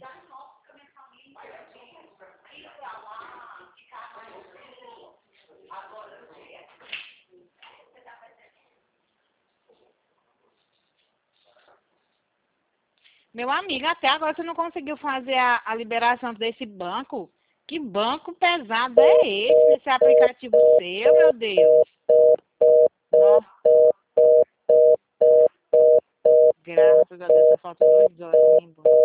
Meu amigo, até agora você não conseguiu fazer a liberação desse banco? Que banco pesado é esse nesse aplicativo seu, meu Deus? Nossa, graças a Deus, só faltam 2 horas pra ir embora.